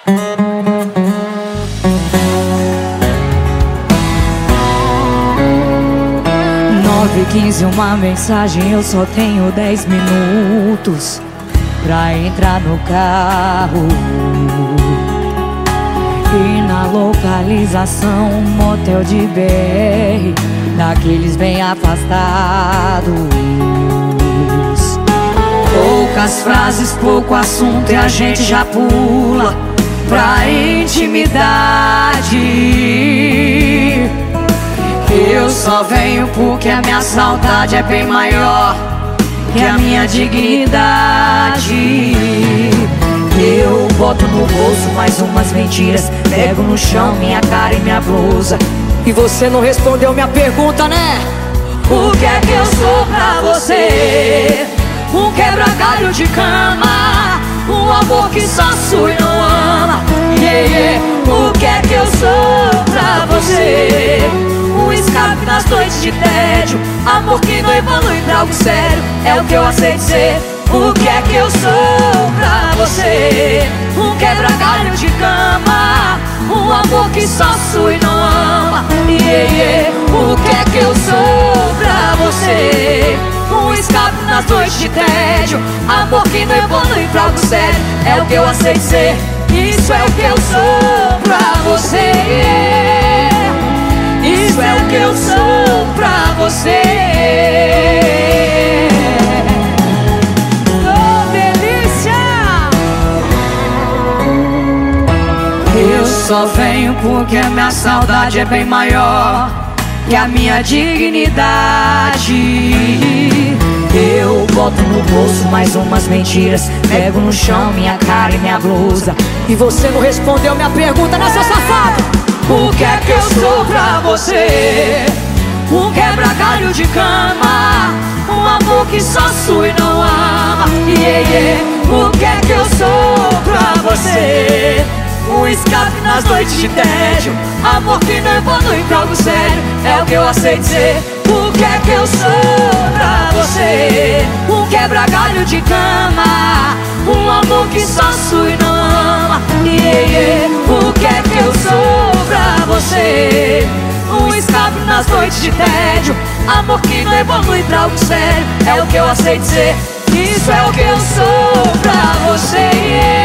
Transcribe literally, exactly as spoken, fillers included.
nove e quinze, uma mensagem, eu só tenho dez minutos pra entrar no carro. E na localização, um motel de B R, daqueles bem afastados. Poucas frases, pouco assunto e a gente já pula pra intimidade. Eu só venho porque a minha saudade é bem maior que a minha dignidade. Eu boto no bolso mais umas mentiras, pego no chão minha cara e minha blusa. E você não respondeu minha pergunta, né? O que é que eu sou pra você? Um quebra-galho de cama, um amor que só sua e não ama. Yeah, yeah. O que é que eu sou pra você? Um escape nas noites de tédio, amor que não evolui pra algo sério, é o que eu aceito ser. O que é que eu sou pra você? Um quebra-galho de cama, um amor que só sua e não ama. Yeah, yeah. O que é que eu sou pra você? Um escape nas noites de tédio, amor que não evolui pra algo sério, é o que eu aceito ser. Isso é o que eu sou pra você. Isso é o que eu sou pra você. Oh, delícia! Eu só venho porque a minha saudade é bem maior que a minha dignidade. Eu boto no bolso mais umas mentiras, pego no chão minha cara e minha blusa. E você não respondeu minha pergunta, né, seu safado? O que é que eu sou pra você? Um quebra-galho de cama, um amor que só sua e não ama. Yeah, yeah. O que é que eu sou pra você? Um escape nas noites de tédio, amor que não evolui pra algo sério, é o que eu aceito ser. O que é que eu sou pra você? Um quebra-galho de cama, um amor que só sua e não ama. Yeah, yeah. O que é que eu sou pra você? Um escape nas noites de tédio, amor que não evolui pra algo sério, é o que eu aceito ser. Isso é o que eu sou pra você.